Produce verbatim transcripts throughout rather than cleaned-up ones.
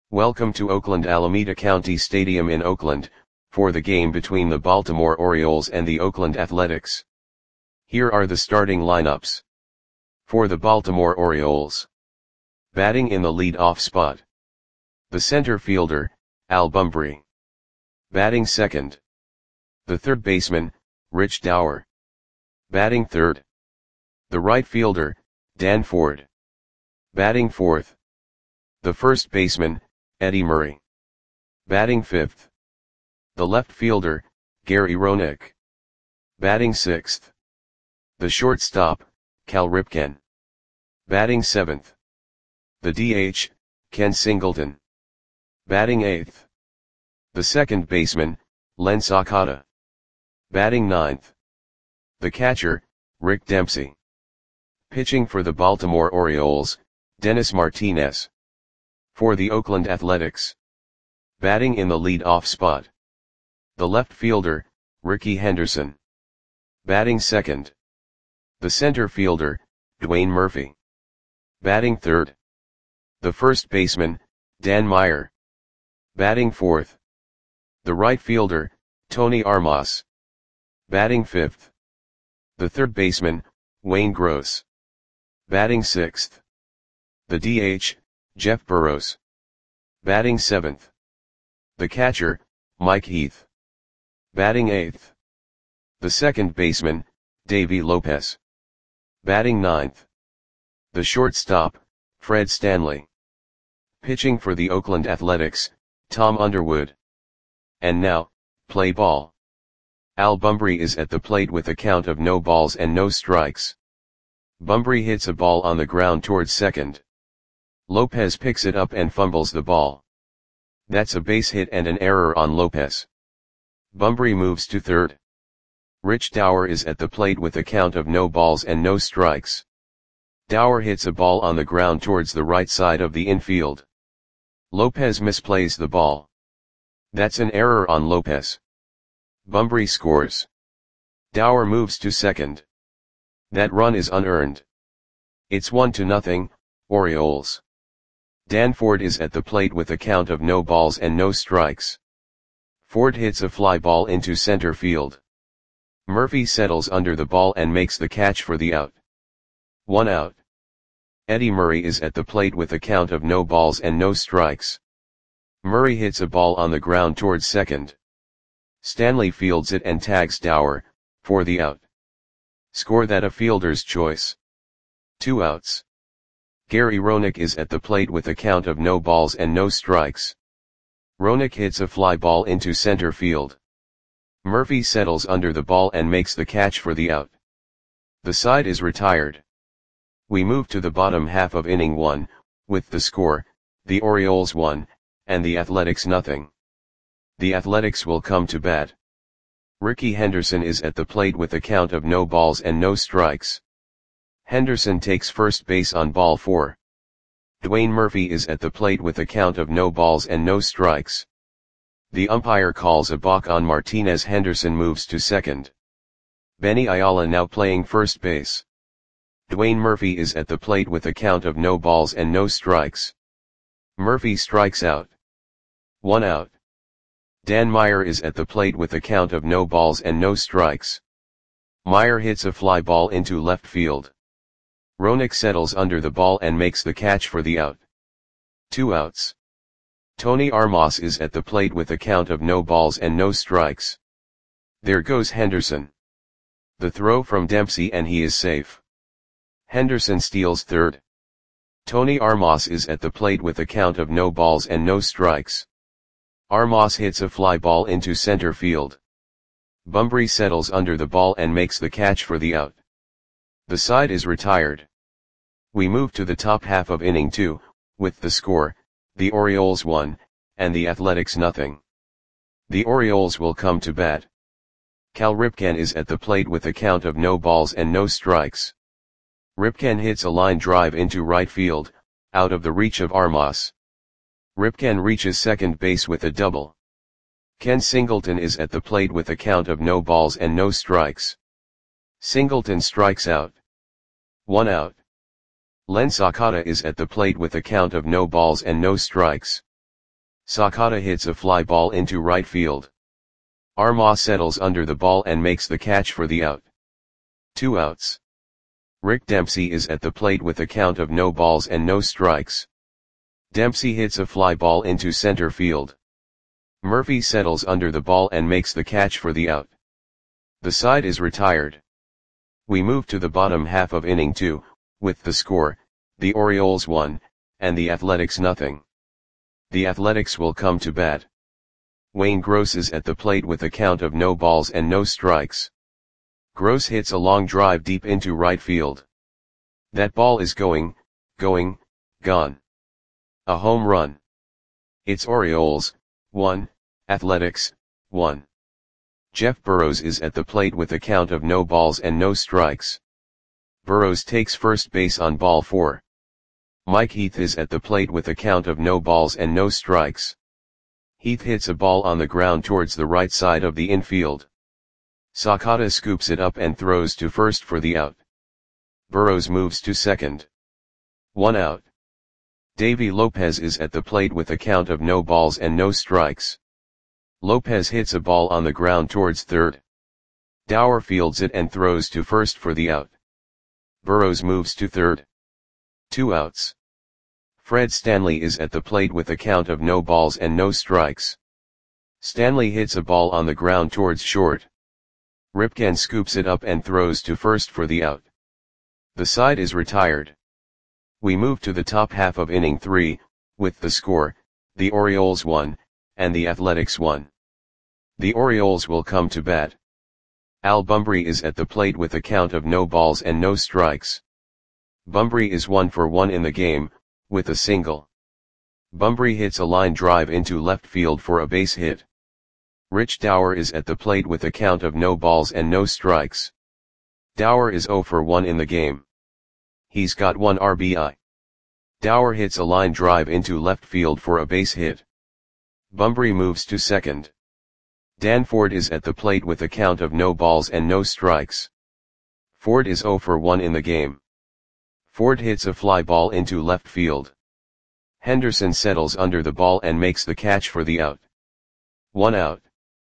Welcome to Oakland Alameda County Stadium in Oakland, for the game between the Baltimore Orioles and the Oakland Athletics. Here are the starting lineups. For the Baltimore Orioles. Batting in the lead-off spot. The center fielder, Al Bumbry. Batting second. The third baseman, Rich Dauer. Batting third. The right fielder, Dan Ford. Batting fourth. The first baseman, Eddie Murray. Batting fifth. The left fielder, Gary Roenick. Batting sixth. The shortstop, Cal Ripken. Batting seventh. The D H, Ken Singleton. Batting eighth. The second baseman, Len Sakata. Batting ninth. The catcher, Rick Dempsey. Pitching for the Baltimore Orioles, Dennis Martinez. For the Oakland Athletics. Batting in the lead-off spot. The left fielder, Rickey Henderson. Batting second. The center fielder, Dwayne Murphy. Batting third. The first baseman, Dan Meyer. Batting fourth. The right fielder, Tony Armas. Batting fifth. The third baseman, Wayne Gross. Batting sixth. The D H, Jeff Burrows. Batting seventh. The catcher, Mike Heath. Batting eighth. The second baseman, Davey Lopez. Batting ninth. The shortstop, Fred Stanley. Pitching for the Oakland Athletics, Tom Underwood. And now, play ball. Al Bumbry is at the plate with a count of no balls and no strikes. Bumbry hits a ball on the ground towards second. Lopez picks it up and fumbles the ball. That's a base hit and an error on Lopez. Bumbry moves to third. Rich Dauer is at the plate with a count of no balls and no strikes. Dauer hits a ball on the ground towards the right side of the infield. Lopez misplays the ball. That's an error on Lopez. Bumbry scores. Dauer moves to second. That run is unearned. It's one to nothing, Orioles. Dan Ford is at the plate with a count of no balls and no strikes. Ford hits a fly ball into center field. Murphy settles under the ball and makes the catch for the out. One out. Eddie Murray is at the plate with a count of no balls and no strikes. Murray hits a ball on the ground towards second. Stanley fields it and tags Dauer, for the out. Score that a fielder's choice. Two outs. Gary Roenick is at the plate with a count of no balls and no strikes. Roenick hits a fly ball into center field. Murphy settles under the ball and makes the catch for the out. The side is retired. We move to the bottom half of inning one, with the score, the Orioles one, and the Athletics nothing. The Athletics will come to bat. Rickey Henderson is at the plate with a count of no balls and no strikes. Henderson takes first base on ball four. Dwayne Murphy is at the plate with a count of no balls and no strikes. The umpire calls a balk on Martinez. Henderson moves to second. Benny Ayala now playing first base. Dwayne Murphy is at the plate with a count of no balls and no strikes. Murphy strikes out. One out. Dan Meyer is at the plate with a count of no balls and no strikes. Meyer hits a fly ball into left field. Roenick settles under the ball and makes the catch for the out. Two outs. Tony Armas is at the plate with a count of no balls and no strikes. There goes Henderson. The throw from Dempsey and he is safe. Henderson steals third. Tony Armas is at the plate with a count of no balls and no strikes. Armas hits a fly ball into center field. Bumbry settles under the ball and makes the catch for the out. The side is retired. We move to the top half of inning two, with the score, the Orioles one, and the Athletics nothing. The Orioles will come to bat. Cal Ripken is at the plate with a count of no balls and no strikes. Ripken hits a line drive into right field, out of the reach of Armas. Ripken reaches second base with a double. Ken Singleton is at the plate with a count of no balls and no strikes. Singleton strikes out. One out. Len Sakata is at the plate with a count of no balls and no strikes. Sakata hits a fly ball into right field. Armas settles under the ball and makes the catch for the out. Two outs. Rick Dempsey is at the plate with a count of no balls and no strikes. Dempsey hits a fly ball into center field. Murphy settles under the ball and makes the catch for the out. The side is retired. We move to the bottom half of inning two, with the score, the Orioles one, and the Athletics nothing. The Athletics will come to bat. Wayne Gross is at the plate with a count of no balls and no strikes. Gross hits a long drive deep into right field. That ball is going, going, gone. A home run. It's Orioles, one, Athletics, one. Jeff Burrows is at the plate with a count of no balls and no strikes. Burrows takes first base on ball four. Mike Heath is at the plate with a count of no balls and no strikes. Heath hits a ball on the ground towards the right side of the infield. Sakata scoops it up and throws to first for the out. Burrows moves to second. One out. Davy Lopez is at the plate with a count of no balls and no strikes. Lopez hits a ball on the ground towards third. Dower fields it and throws to first for the out. Burrows moves to third. Two outs. Fred Stanley is at the plate with a count of no balls and no strikes. Stanley hits a ball on the ground towards short. Ripken scoops it up and throws to first for the out. The side is retired. We move to the top half of inning three, with the score, the Orioles one, and the Athletics one. The Orioles will come to bat. Al Bumbry is at the plate with a count of no balls and no strikes. Bumbry is one for one in the game, with a single. Bumbry hits a line drive into left field for a base hit. Rich Dower is at the plate with a count of no balls and no strikes. Dower is zero for one in the game. He's got one R B I. Dower hits a line drive into left field for a base hit. Bumbry moves to second. Dan Ford is at the plate with a count of no balls and no strikes. Ford is zero for one in the game. Ford hits a fly ball into left field. Henderson settles under the ball and makes the catch for the out. One out.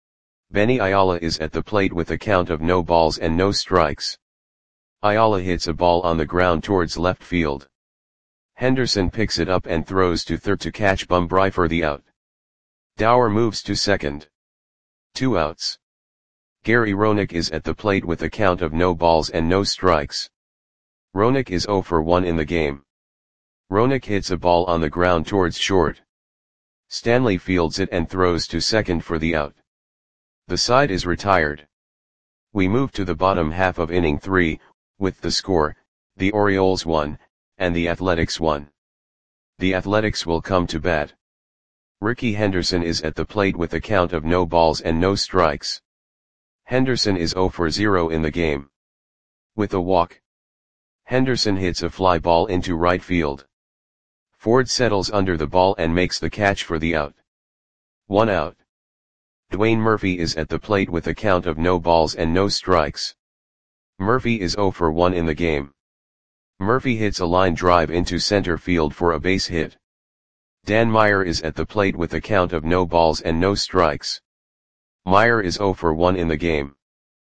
Benny Ayala is at the plate with a count of no balls and no strikes. Ayala hits a ball on the ground towards left field. Henderson picks it up and throws to third to catch Bumbry for the out. Dower moves to second. Two outs. Gary Roenick is at the plate with a count of no balls and no strikes. Roenick is zero for one in the game. Roenick hits a ball on the ground towards short. Stanley fields it and throws to second for the out. The side is retired. We move to the bottom half of inning three, with the score, the Orioles one, and the Athletics one. The Athletics will come to bat. Ricky Henderson is at the plate with a count of no balls and no strikes. Henderson is zero for zero in the game. With a walk. Henderson hits a fly ball into right field. Ford settles under the ball and makes the catch for the out. One out. Dwayne Murphy is at the plate with a count of no balls and no strikes. Murphy is zero for one in the game. Murphy hits a line drive into center field for a base hit. Dan Meyer is at the plate with a count of no balls and no strikes. Meyer is zero for one in the game.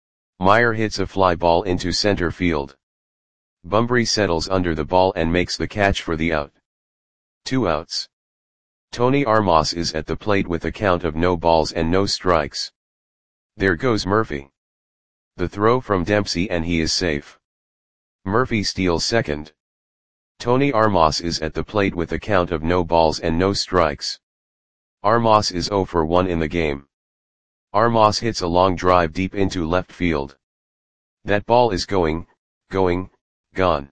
Meyer hits a fly ball into center field. Bumbry settles under the ball and makes the catch for the out. Two outs. Tony Armas is at the plate with a count of no balls and no strikes. There goes Murphy. The throw from Dempsey and he is safe. Murphy steals second. Tony Armas is at the plate with a count of no balls and no strikes. Armas is zero for one in the game. Armas hits a long drive deep into left field. That ball is going, going, gone.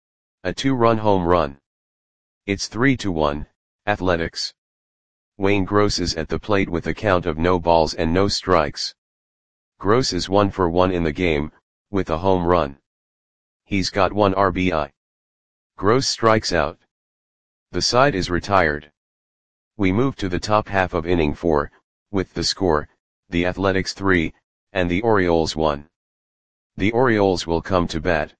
A two-run home run. It's three to one, Athletics. Wayne Gross is at the plate with a count of no balls and no strikes. Gross is one for one in the game, with a home run. He's got one R B I. Gross strikes out. The side is retired. We move to the top half of inning four, with the score, the Athletics three, and the Orioles one. The Orioles will come to bat.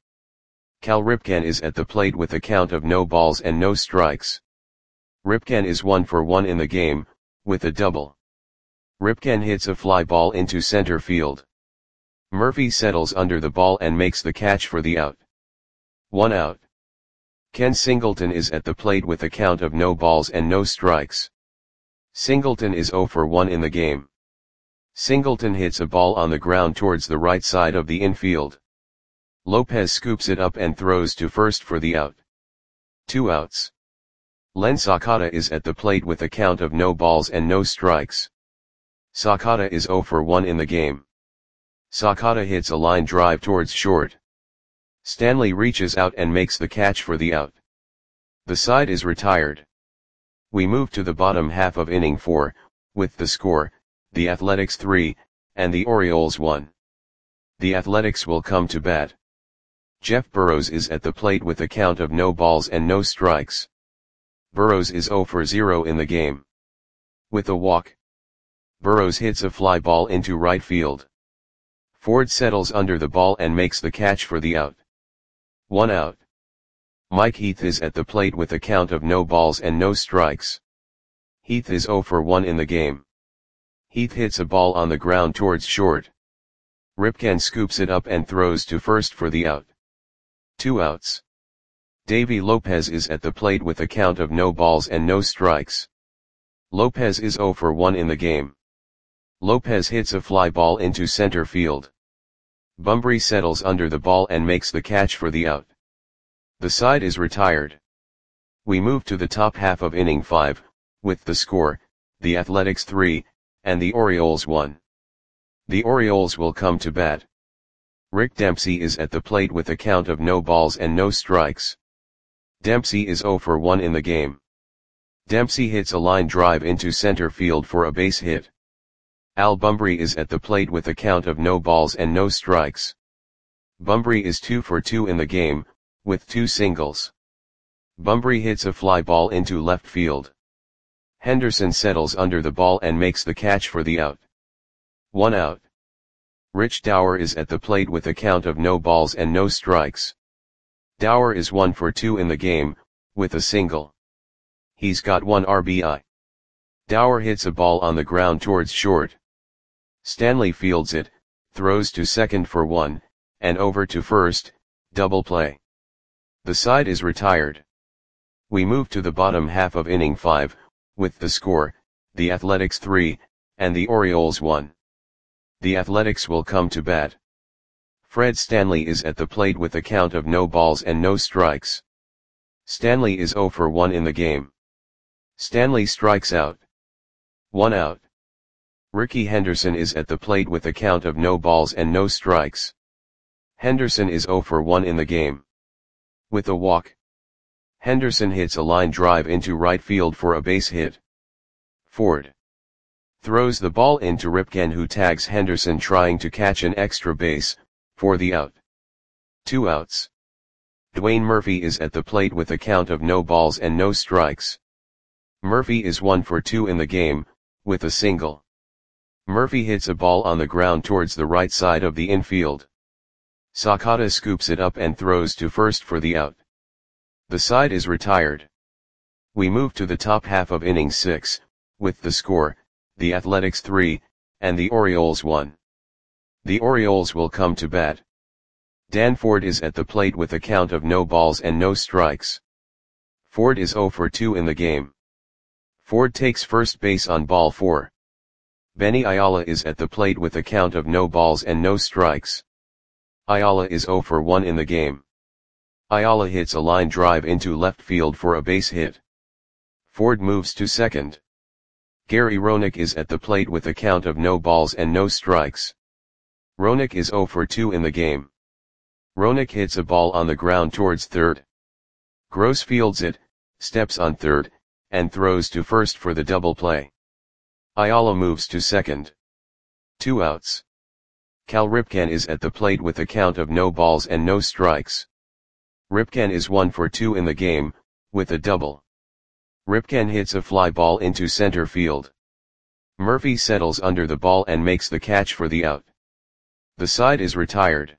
Cal Ripken is at the plate with a count of no balls and no strikes. Ripken is one for one in the game, with a double. Ripken hits a fly ball into center field. Murphy settles under the ball and makes the catch for the out. One out. Ken Singleton is at the plate with a count of no balls and no strikes. Singleton is zero for one in the game. Singleton hits a ball on the ground towards the right side of the infield. Lopez scoops it up and throws to first for the out. Two outs. Len Sakata is at the plate with a count of no balls and no strikes. Sakata is zero for one in the game. Sakata hits a line drive towards short. Stanley reaches out and makes the catch for the out. The side is retired. We move to the bottom half of inning four, with the score, the Athletics three, and the Orioles one. The Athletics will come to bat. Jeff Burrows is at the plate with a count of no balls and no strikes. Burrows is zero for zero in the game. With a walk, Burrows hits a fly ball into right field. Ford settles under the ball and makes the catch for the out. One out. Mike Heath is at the plate with a count of no balls and no strikes. Heath is zero for one in the game. Heath hits a ball on the ground towards short. Ripken scoops it up and throws to first for the out. Two outs. Davy Lopez is at the plate with a count of no balls and no strikes. Lopez is zero for one in the game. Lopez hits a fly ball into center field. Bumbry settles under the ball and makes the catch for the out. The side is retired. We move to the top half of inning five, with the score, the Athletics three, and the Orioles one. The Orioles will come to bat. Rick Dempsey is at the plate with a count of no balls and no strikes. Dempsey is zero for one in the game. Dempsey hits a line drive into center field for a base hit. Al Bumbry is at the plate with a count of no balls and no strikes. Bumbry is two for two in the game, with two singles. Bumbry hits a fly ball into left field. Henderson settles under the ball and makes the catch for the out. One out. Rich Dower is at the plate with a count of no balls and no strikes. Dower is one for two in the game, with a single. He's got one R B I. Dower hits a ball on the ground towards short. Stanley fields it, throws to second for one, and over to first, double play. The side is retired. We move to the bottom half of inning five, with the score, the Athletics three, and the Orioles one. The Athletics will come to bat. Fred Stanley is at the plate with a count of no balls and no strikes. Stanley is zero for one in the game. Stanley strikes out. One out. Ricky Henderson is at the plate with a count of no balls and no strikes. Henderson is zero for one in the game. With a walk, Henderson hits a line drive into right field for a base hit. Ford throws the ball into Ripken, who tags Henderson trying to catch an extra base, for the out. Two outs. Dwayne Murphy is at the plate with a count of no balls and no strikes. Murphy is one for two in the game, with a single. Murphy hits a ball on the ground towards the right side of the infield. Sakata scoops it up and throws to first for the out. The side is retired. We move to the top half of inning six, with the score, the Athletics three, and the Orioles one. The Orioles will come to bat. Dan Ford is at the plate with a count of no balls and no strikes. Ford is zero for two in the game. Ford takes first base on ball four. Benny Ayala is at the plate with a count of no balls and no strikes. Ayala is zero for one in the game. Ayala hits a line drive into left field for a base hit. Ford moves to second. Gary Roenick is at the plate with a count of no balls and no strikes. Roenick is zero for two in the game. Roenick hits a ball on the ground towards third. Gross fields it, steps on third, and throws to first for the double play. Ayala moves to second. Two outs. Cal Ripken is at the plate with a count of no balls and no strikes. Ripken is one for two in the game, with a double. Ripken hits a fly ball into center field. Murphy settles under the ball and makes the catch for the out. The side is retired.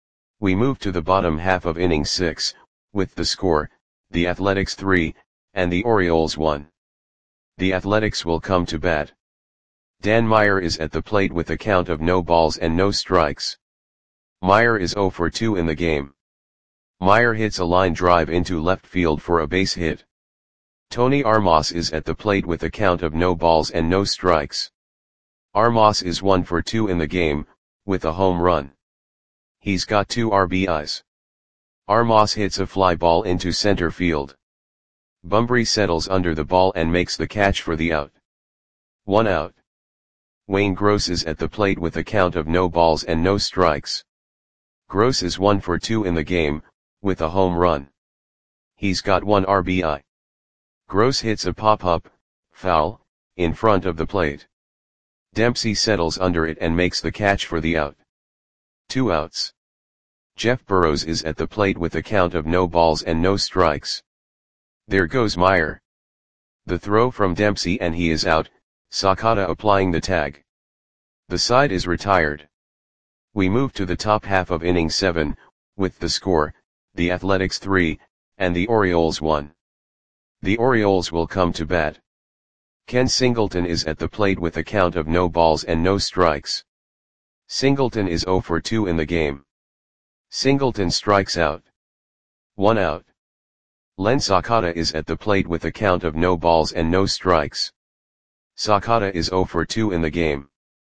We move to the bottom half of inning six, with the score, the Athletics three, and the Orioles one. The Athletics will come to bat. Dan Meyer is at the plate with a count of no balls and no strikes. Meyer is zero for two in the game. Meyer hits a line drive into left field for a base hit. Tony Armas is at the plate with a count of no balls and no strikes. Armas is one for two in the game, with a home run. He's got two R B Is. Armas hits a fly ball into center field. Bunbury settles under the ball and makes the catch for the out. One out. Wayne Gross is at the plate with a count of no balls and no strikes. Gross is one for two in the game, with a home run. He's got one R B I. Gross hits a pop-up, foul, in front of the plate. Dempsey settles under it and makes the catch for the out. Two outs. Jeff Burrows is at the plate with a count of no balls and no strikes. There goes Meyer. The throw from Dempsey and he is out, Sakata applying the tag. The side is retired. We move to the top half of inning seven, with the score, the Athletics three, and the Orioles one. The Orioles will come to bat. Ken Singleton is at the plate with a count of no balls and no strikes. Singleton is zero for two in the game. Singleton strikes out. One out. Len Sakata is at the plate with a count of no balls and no strikes. Sakata is zero for two in the game.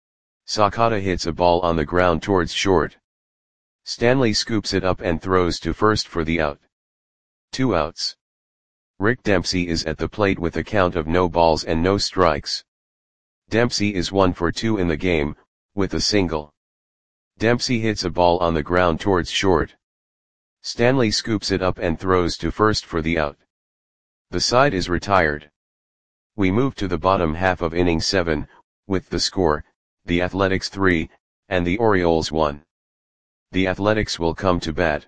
Sakata hits a ball on the ground towards short. Stanley scoops it up and throws to first for the out. Two outs. Rick Dempsey is at the plate with a count of no balls and no strikes. Dempsey is one for two in the game, with a single. Dempsey hits a ball on the ground towards short. Stanley scoops it up and throws to first for the out. The side is retired. We move to the bottom half of inning seven, with the score, the Athletics three, and the Orioles one. The Athletics will come to bat.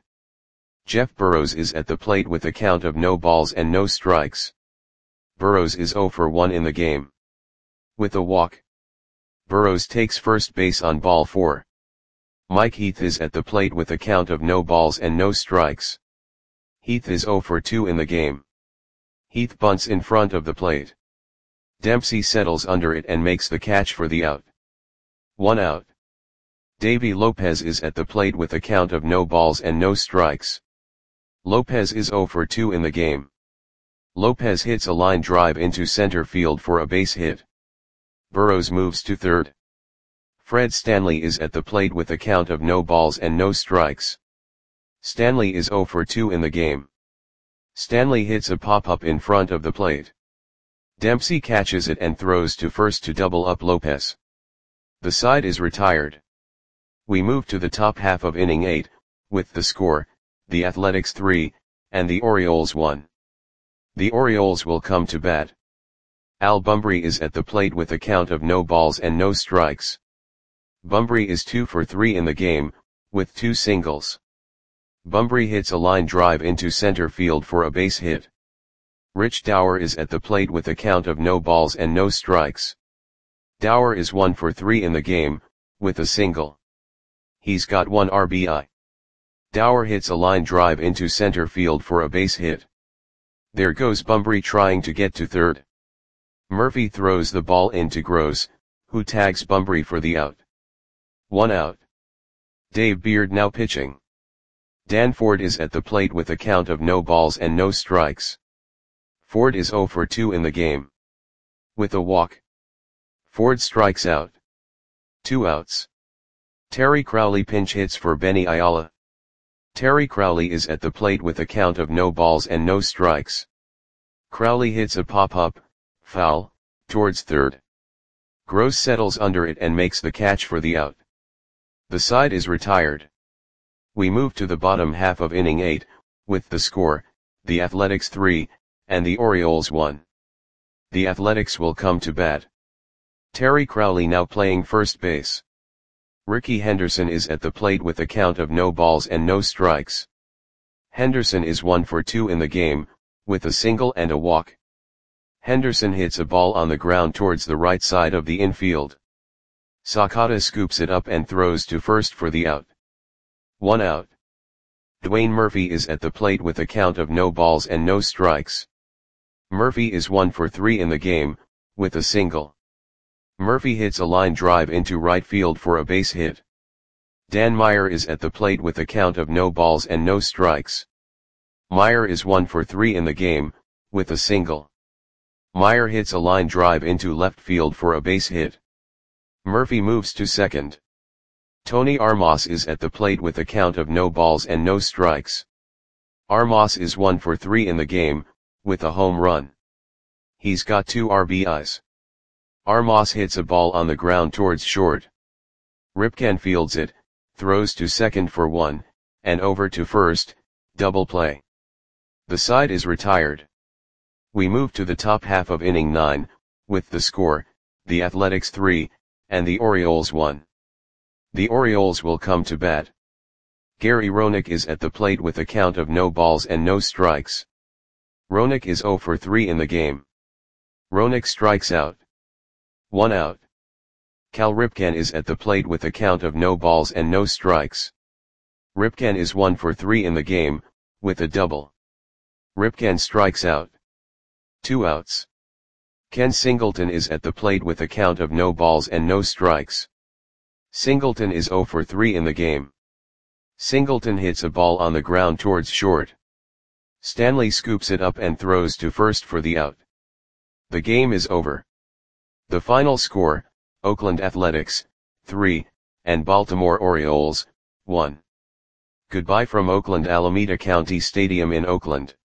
Jeff Burrows is at the plate with a count of no balls and no strikes. Burrows is zero for one in the game. With a walk. Burrows takes first base on ball four. Mike Heath is at the plate with a count of no balls and no strikes. Heath is zero for two in the game. Heath bunts in front of the plate. Dempsey settles under it and makes the catch for the out. One out. Davy Lopez is at the plate with a count of no balls and no strikes. Lopez is zero for two in the game. Lopez hits a line drive into center field for a base hit. Burrows moves to third. Fred Stanley is at the plate with a count of no balls and no strikes. Stanley is zero for two in the game. Stanley hits a pop-up in front of the plate. Dempsey catches it and throws to first to double up Lopez. The side is retired. We move to the top half of inning eight, with the score, the Athletics three, and the Orioles one. The Orioles will come to bat. Al Bunbury is at the plate with a count of no balls and no strikes. Bunbury is two for three in the game, with two singles. Bunbury hits a line drive into center field for a base hit. Rich Dower is at the plate with a count of no balls and no strikes. Dower is one for three in the game, with a single. He's got one R B I. Dower hits a line drive into center field for a base hit. There goes Bunbury trying to get to third. Murphy throws the ball into Gross, who tags Bunbury for the out. One out. Dave Beard now pitching. Dan Ford is at the plate with a count of no balls and no strikes. Ford is zero for two in the game. With a walk. Ford strikes out. Two outs. Terry Crowley pinch hits for Benny Ayala. Terry Crowley is at the plate with a count of no balls and no strikes. Crowley hits a pop-up, foul, towards third. Gross settles under it and makes the catch for the out. The side is retired. We move to the bottom half of inning eight, with the score, the Athletics three, and the Orioles one. The Athletics will come to bat. Terry Crowley now playing first base. Ricky Henderson is at the plate with a count of no balls and no strikes. Henderson is one for two in the game, with a single and a walk. Henderson hits a ball on the ground towards the right side of the infield. Sakata scoops it up and throws to first for the out. One out. Dwayne Murphy is at the plate with a count of no balls and no strikes. Murphy is one for three in the game, with a single. Murphy hits a line drive into right field for a base hit. Dan Meyer is at the plate with a count of no balls and no strikes. Meyer is one for three in the game, with a single. Meyer hits a line drive into left field for a base hit. Murphy moves to second. Tony Armas is at the plate with a count of no balls and no strikes. Armas is one for three in the game, with a home run. He's got two R B Is. Armas hits a ball on the ground towards short. Ripken fields it, throws to second for one, and over to first, double play. The side is retired. We move to the top half of inning nine, with the score, the Athletics three, and the Orioles one. The Orioles will come to bat. Gary Roenick is at the plate with a count of no balls and no strikes. Roenick is zero for three in the game. Roenick strikes out. One out. Cal Ripken is at the plate with a count of no balls and no strikes. Ripken is one for three in the game, with a double. Ripken strikes out. Two outs. Ken Singleton is at the plate with a count of no balls and no strikes. Singleton is zero for three in the game. Singleton hits a ball on the ground towards short. Stanley scoops it up and throws to first for the out. The game is over. The final score, Oakland Athletics, three, and Baltimore Orioles, one. Goodbye from Oakland Alameda County Stadium in Oakland.